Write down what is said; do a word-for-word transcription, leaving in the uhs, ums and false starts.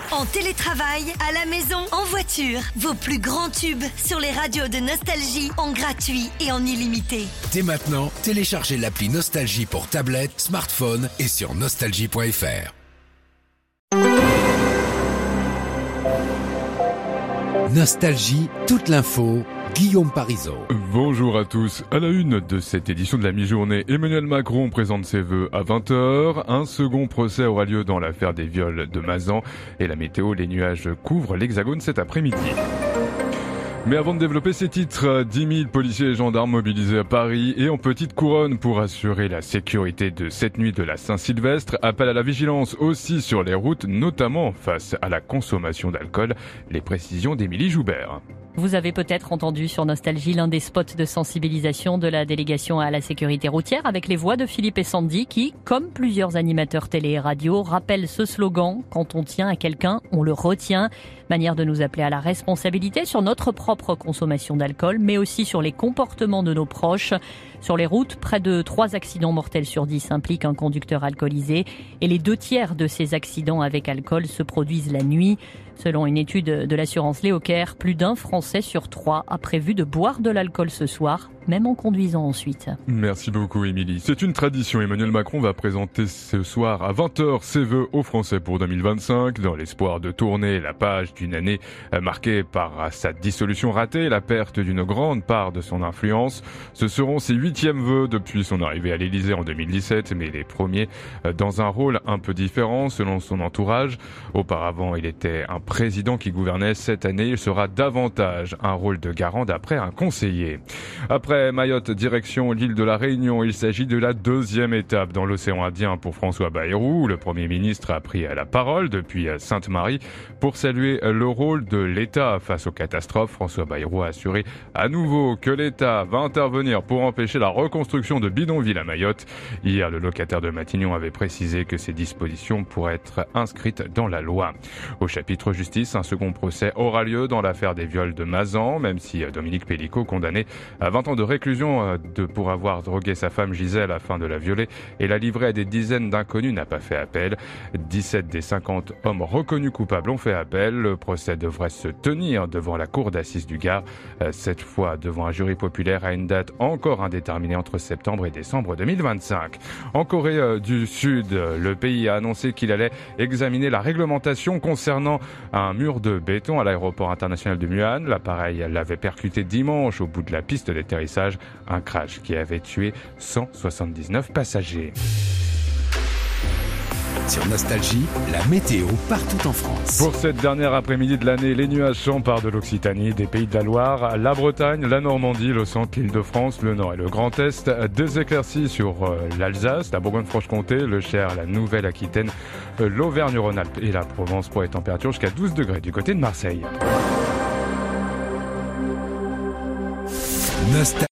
En télétravail, à la maison, en voiture. Vos plus grands tubes sur les radios de Nostalgie en gratuit et en illimité. Dès maintenant, téléchargez l'appli Nostalgie pour tablette, smartphone et sur nostalgie point f r. Nostalgie, toute l'info, Guillaume Parisot. Bonjour à tous. À la une de cette édition de la mi-journée, Emmanuel Macron présente ses vœux à vingt heures. Un second procès aura lieu dans l'affaire des viols de Mazan. Et la météo, les nuages couvrent l'Hexagone cet après-midi. Mais avant de développer ces titres, dix mille policiers et gendarmes mobilisés à Paris et en petite couronne pour assurer la sécurité de cette nuit de la Saint-Sylvestre. Appel à la vigilance aussi sur les routes, notamment face à la consommation d'alcool. Les précisions d'Émilie Joubert. Vous avez peut-être entendu sur Nostalgie l'un des spots de sensibilisation de la délégation à la sécurité routière avec les voix de Philippe et Sandy qui, comme plusieurs animateurs télé et radio, rappellent ce slogan « Quand on tient à quelqu'un, on le retient ». Manière de nous appeler à la responsabilité sur notre propre consommation d'alcool, mais aussi sur les comportements de nos proches. Sur les routes, près de trois accidents mortels sur dix impliquent un conducteur alcoolisé et les deux tiers de ces accidents avec alcool se produisent la nuit. Selon une étude de l'assurance Léocare, plus d'un Français sur trois a prévu de boire de l'alcool ce soir, même en conduisant ensuite. Merci beaucoup Émilie. C'est une tradition. Emmanuel Macron va présenter ce soir à vingt heures ses vœux aux Français pour deux mille vingt-cinq, dans l'espoir de tourner la page d'une année marquée par sa dissolution ratée, la perte d'une grande part de son influence. Ce seront ses huitièmes vœux depuis son arrivée à l'Élysée en deux mille dix-sept, mais les premiers dans un rôle un peu différent selon son entourage. Auparavant, il était un président qui gouvernait. Cette année, il sera davantage un rôle de garant d'après un conseiller. Après Mayotte, direction l'île de la Réunion, il s'agit de la deuxième étape dans l'océan Indien pour François Bayrou. Le Premier ministre a pris la parole depuis Sainte-Marie pour saluer le rôle de l'État face aux catastrophes. François Bayrou a assuré à nouveau que l'État va intervenir pour empêcher la reconstruction de bidonvilles à Mayotte. Hier, le locataire de Matignon avait précisé que ces dispositions pourraient être inscrites dans la loi. Au chapitre justice, un second procès aura lieu dans l'affaire des viols de Mazan, même si Dominique Pellicot, condamné à vingt ans de réclusion de, pour avoir drogué sa femme Gisèle afin de la violer et la livrer à des dizaines d'inconnus, n'a pas fait appel. dix-sept des cinquante hommes reconnus coupables ont fait appel. Le procès devrait se tenir devant la cour d'assises du Gard, cette fois devant un jury populaire à une date encore indéterminée entre septembre et décembre deux mille vingt-cinq. En Corée du Sud, le pays a annoncé qu'il allait examiner la réglementation concernant un mur de béton à l'aéroport international de Muan. L'appareil l'avait percuté dimanche au bout de la piste d'atterrissage, un crash qui avait tué cent soixante-dix-neuf passagers. Sur Nostalgie, la météo partout en France. Pour cette dernière après-midi de l'année, les nuages s'emparent de l'Occitanie, des Pays de la Loire, la Bretagne, la Normandie, le centre, l'Île-de-France, le Nord et le Grand Est. Des éclaircies sur l'Alsace, la Bourgogne-Franche-Comté, le Cher, la Nouvelle-Aquitaine, l'Auvergne-Rhône-Alpes et la Provence pour les températures jusqu'à douze degrés du côté de Marseille. Nostalgie.